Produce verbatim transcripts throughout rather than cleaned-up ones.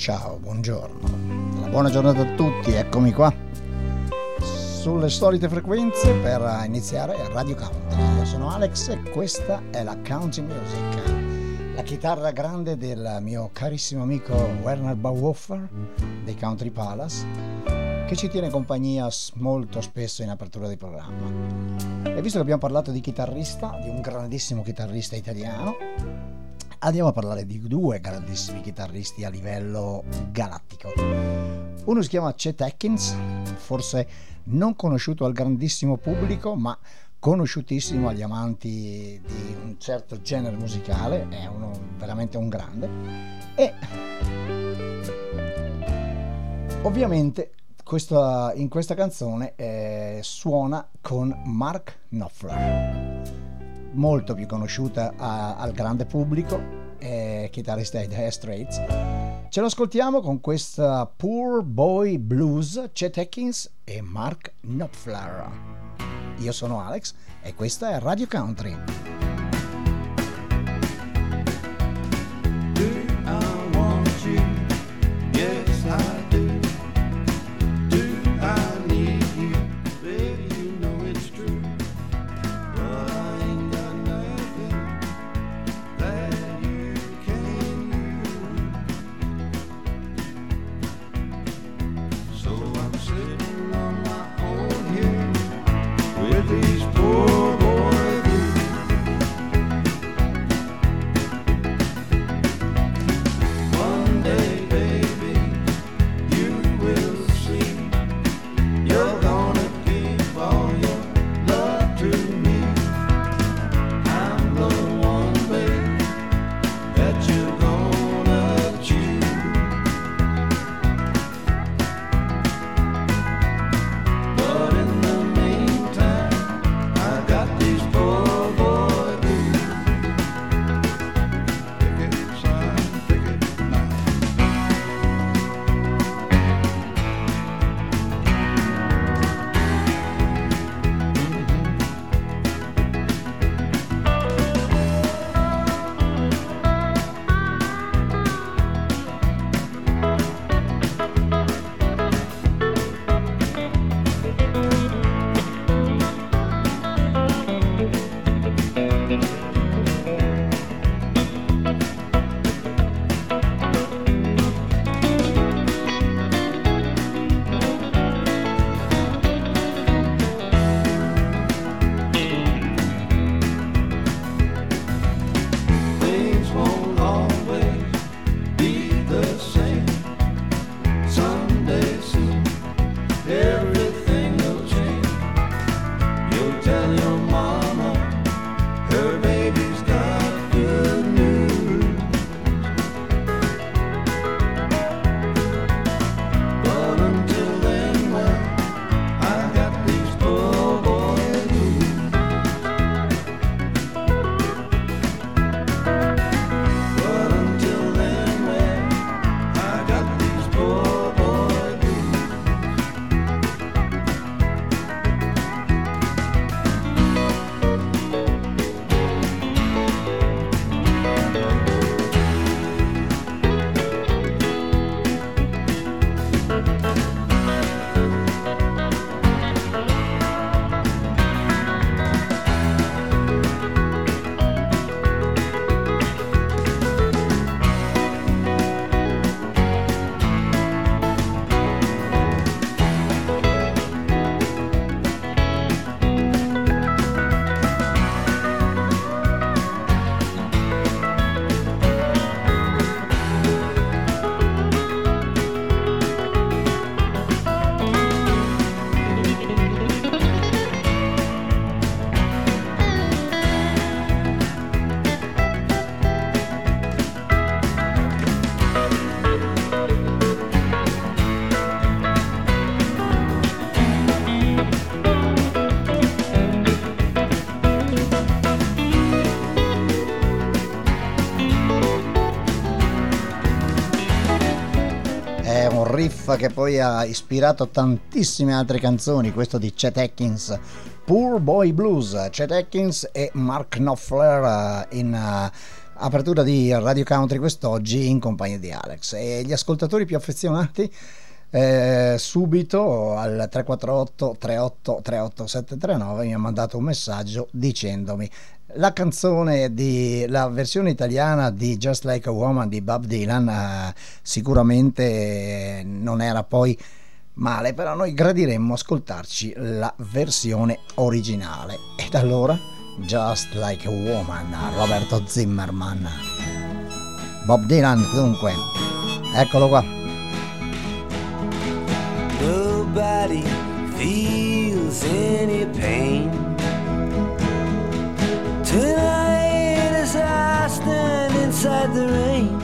ciao, buongiorno, una buona giornata a tutti, eccomi qua sulle solite frequenze per iniziare Radio Country. Io sono Alex e questa è la Country Music, la chitarra grande del mio carissimo amico Werner Bauhofer dei Country Palace, che ci tiene compagnia molto spesso in apertura di programma. E visto che abbiamo parlato di chitarrista, di un grandissimo chitarrista italiano, andiamo a parlare di due grandissimi chitarristi a livello galattico. Uno si chiama Chet Atkins, forse non conosciuto al grandissimo pubblico, ma conosciutissimo agli amanti di un certo genere musicale, è uno veramente un grande. E ovviamente questa, in questa canzone eh, suona con Mark Knopfler, molto più conosciuta a, al grande pubblico, eh, chitarrista dei Dire Straits. Ce lo ascoltiamo con questa Poor Boy Blues, Chet Atkins e Mark Knopfler. Io sono Alex e questa è Radio Country. These poor boy blues. riff che poi ha ispirato tantissime altre canzoni, questo di Chet Atkins, Poor Boy Blues. Chet Atkins e Mark Knopfler in Apertura di Radio Country quest'oggi in compagnia di Alex e gli ascoltatori più affezionati eh, subito al tre quattro otto tre otto tre otto sette tre nove mi ha mandato un messaggio dicendomi la canzone di la versione italiana di Just Like a Woman di Bob Dylan eh, sicuramente non era poi male, però noi gradiremmo ascoltarci la versione originale ed allora Just Like a Woman, Roberto Zimmerman. Bob Dylan dunque, eccolo qua. Nobody feels any pain tonight as I stand inside the rain.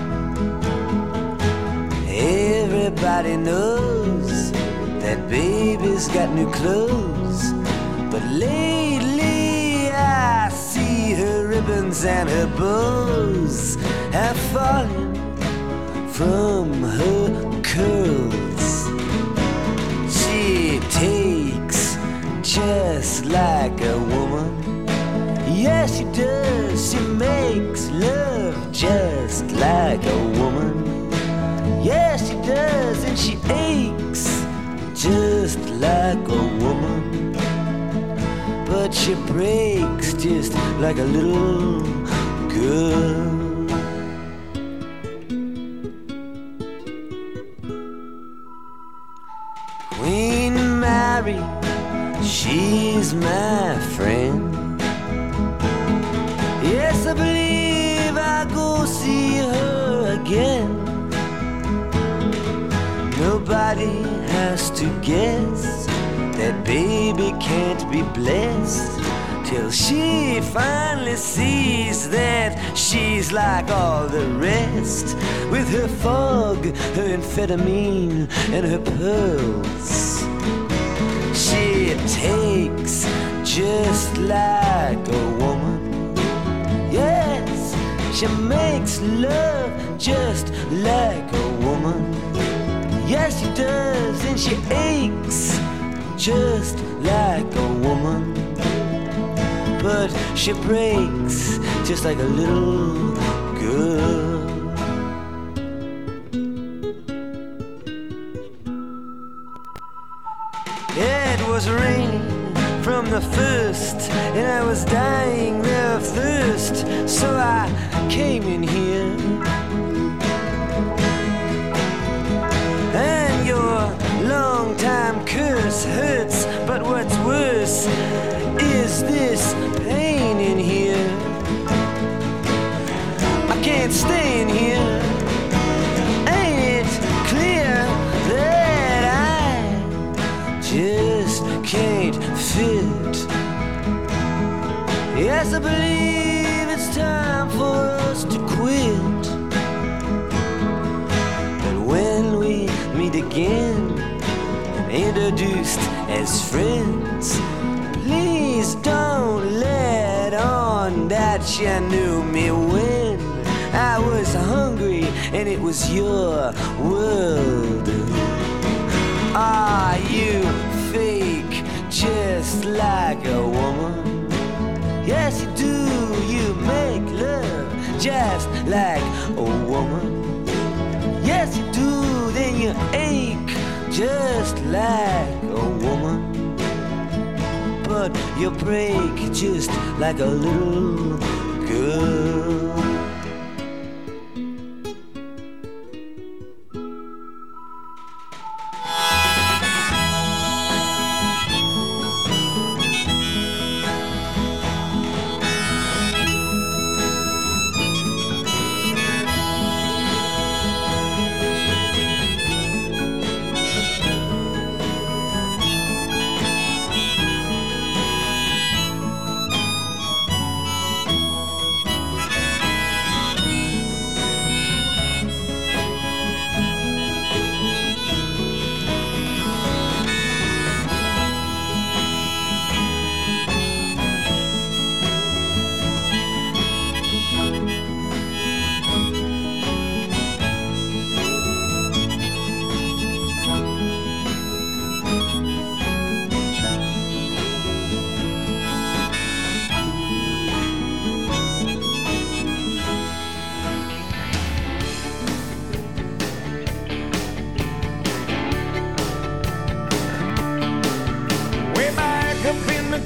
Everybody knows that baby's got new clothes, but lately I see her ribbons and her bows have fallen from her curls. She takes just like a woman. Yes, she does. She makes love just like a woman. Yes, she does, and she aches just like a woman. But she breaks just like a little girl. Queen Mary, she's my friend. Yes, I believe I'll go see her again. Nobody has to guess that baby can't be blessed till she finally sees that she's like all the rest, with her fog, her amphetamine, and her pearls. She takes just like a woman. Yes, she makes love just like a woman. Yes, she does, and she aches just like a woman. But she breaks just like a little girl. It was raining from the first, and I was dying of thirst, so I came in here. And your long-time curse hurts, but what's worse is this pain in here. I can't stay in here. Ain't it clear that I just can't fit? Yes, I believe it's time for us to quit. But when we meet again, introduced as friends, please don't let on that you knew me when I was hungry and it was your world. Are you fake just like a woman? Yes, you do. You make love just like a woman. Yes, you do. Then you ache just like a woman. But you break just like a little girl.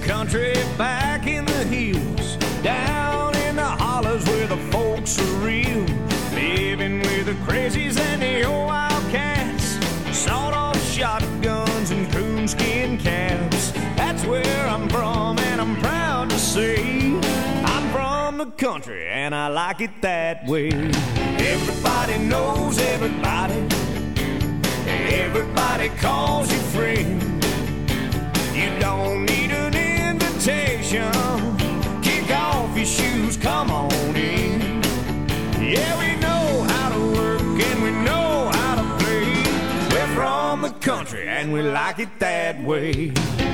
country, back in the hills, down in the hollers where the folks are real, living with the crazies and the old wildcats, sawed-off shotguns and coonskin caps. That's where I'm from, and I'm proud to say I'm from the country, and I like it that way. Everybody knows everybody, everybody calls you friend. You don't need an invitation. Kick off your shoes, come on in. Yeah, we know how to work and we know how to play. We're from the country and we like it that way.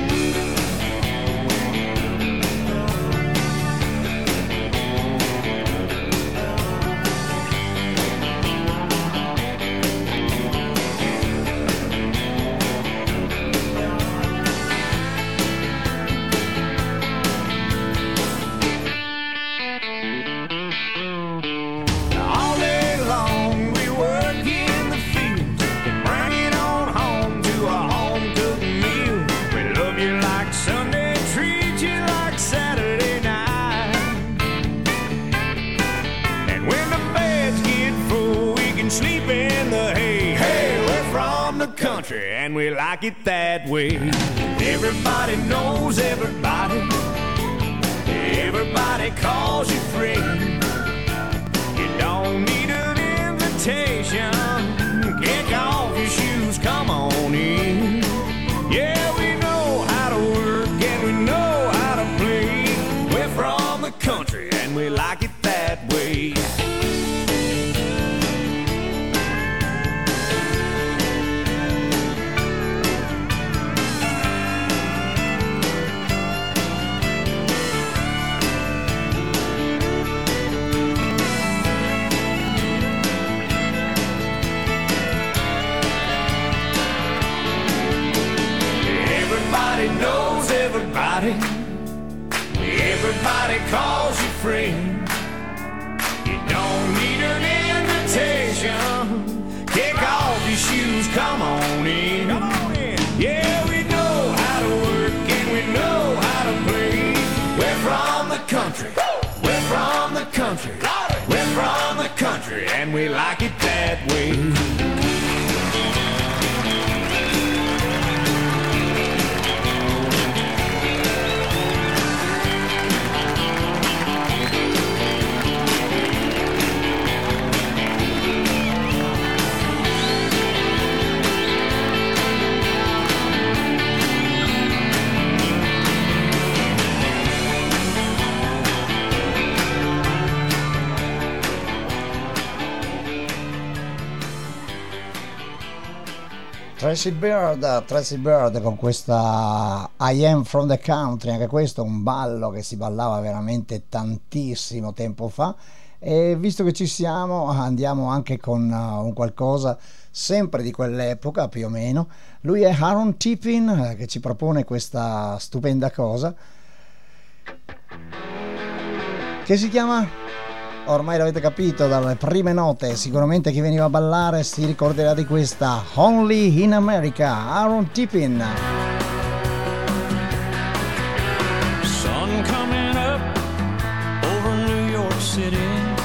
Country and we like it that way. Everybody knows everybody, everybody calls you friend. You don't need an invitation. Kick off your shoes, come on in. Yeah, we know how to work and we know how to play. We're from the country and we like it that way. Knows everybody, everybody calls you friend. You don't need an invitation. Kick off your shoes, come on in. Come on in. Yeah, we know how to work and we know how to play. We're from the country, we're from the country, we're from the country, and we like it that way. Tracy Bird, Tracy Bird con questa I Am From The Country, anche questo è un ballo che si ballava veramente tantissimo tempo fa, e visto che ci siamo andiamo anche con uh, un qualcosa sempre di quell'epoca più o meno. Lui è Aaron Tippin che ci propone questa stupenda cosa che si chiama, ormai l'avete capito dalle prime note, sicuramente chi veniva a ballare si ricorderà di questa, Only in America, Aaron Tippin. Sun coming up over New York City,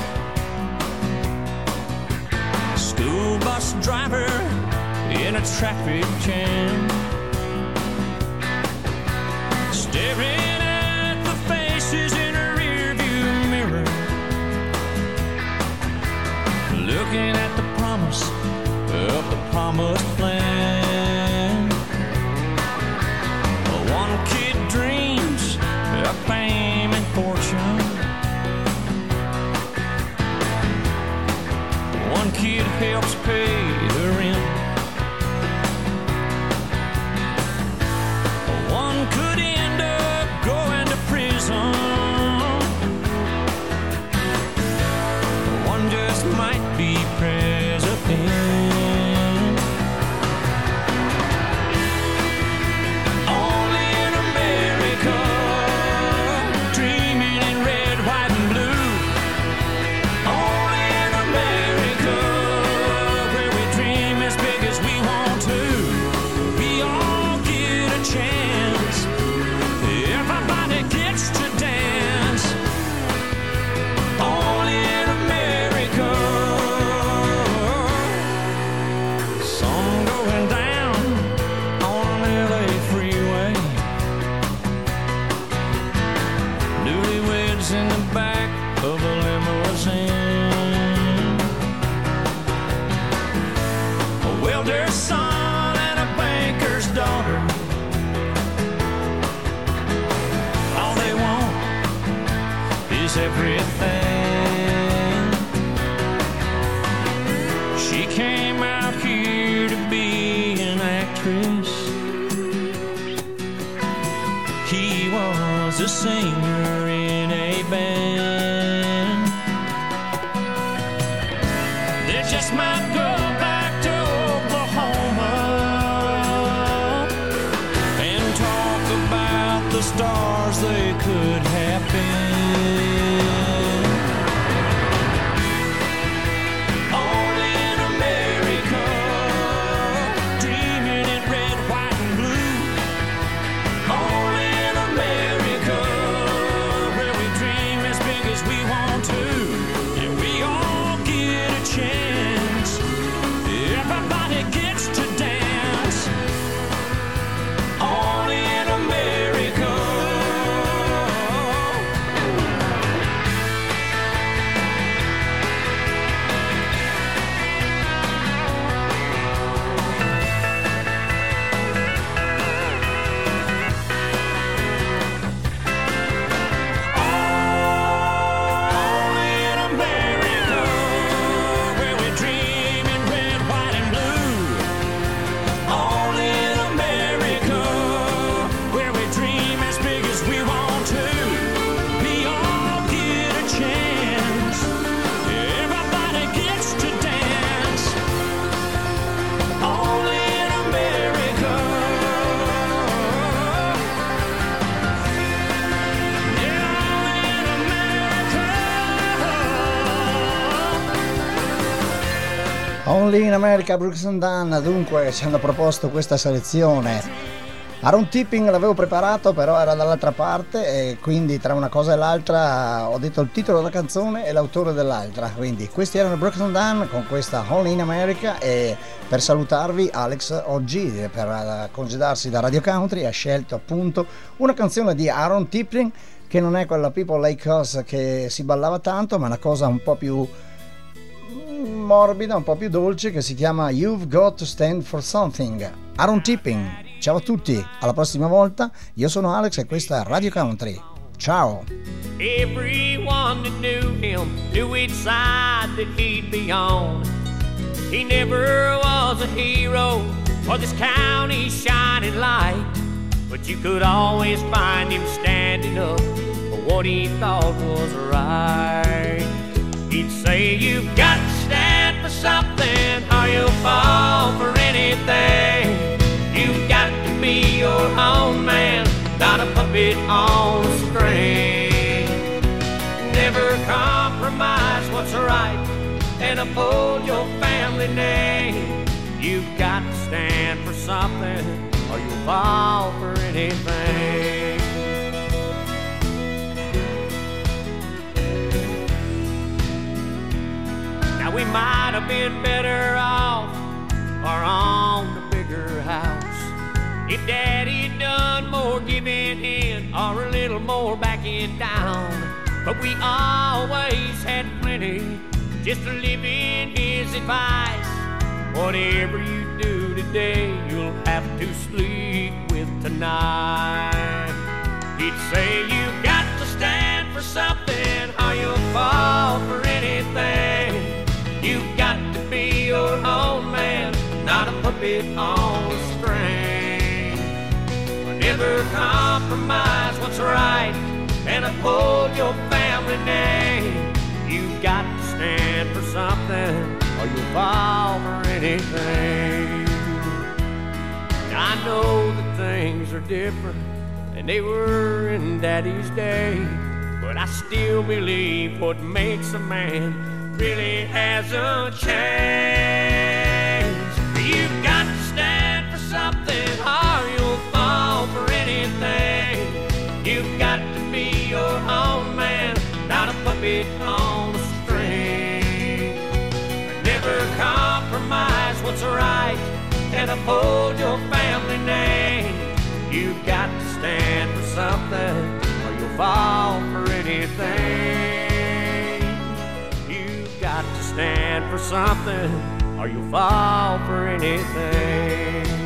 school bus driver in a traffic jam, staring at the faces in a rearview mirror, looking at the promise of the promised land. One kid dreams of fame and fortune, one kid helps pay the rent, one could end up going to prison, one just might be president. Only in America, dreaming in red, white and blue. Only in America, where we dream as big as we want to. We all get a chance. Everybody actress. He was a singer in a band. They just might go back to Oklahoma and talk about the stars they could have been. Only in America, dreaming in red, white, and blue. Only in America, where we dream as big as we want to. And we all get a chance. Everybody gets to dance. Only in America. Only in America, where we dream in red, white, and blue. Only in America, where we dream as big as we want to. We all get a chance. Everybody gets to dance. Only in America. Yeah, only in America. Only in America, Brooks and Dunn. Dunque ci hanno proposto questa selezione. Aaron Tipping l'avevo preparato, però era dall'altra parte e quindi tra una cosa e l'altra ho detto il titolo della canzone e l'autore dell'altra. Quindi questi erano Brooks and Dunn con questa Only in America, e per salutarvi Alex oggi per eh, congedarsi da Radio Country ha scelto appunto una canzone di Aaron Tipping, che non è quella People Like Us che si ballava tanto, ma una cosa un po' più morbida, un po' più dolce, che si chiama You've Got to Stand for Something. Aaron Tipping, ciao a tutti, alla prossima volta. Io sono Alex e questa è Radio Country. Ciao. Everyone that knew him knew which side that he'd be on. He never was a hero or this county's shining light, but you could always find him standing up for what he thought was right. He'd say you've got to stand for something or you'll fall for anything. You've got to be your own man, not a puppet on a string. Never compromise what's right and uphold your family name. You've got to stand for something or you'll fall for anything. Now we might have been better off or on the bigger house if Daddy'd done more giving in or a little more backing down. But we always had plenty just to live in his advice. Whatever you do today, you'll have to sleep with tonight. He'd say you've got to stand for something or you'll fall for anything. You've got to be your own man, not a puppet on a string. Never compromise what's right and uphold your family name. You've got to stand for something or you'll fall for anything. Now I know that things are different than they were in Daddy's day, but I still believe what makes a man really hasn't changed. You've got to stand for something or you'll fall for anything. You've got to be your own man, not a puppet on a string. Never compromise what's right and uphold your family name. You've got to stand for something or you'll fall for anything. You've got to stand for something or you'll fall for anything.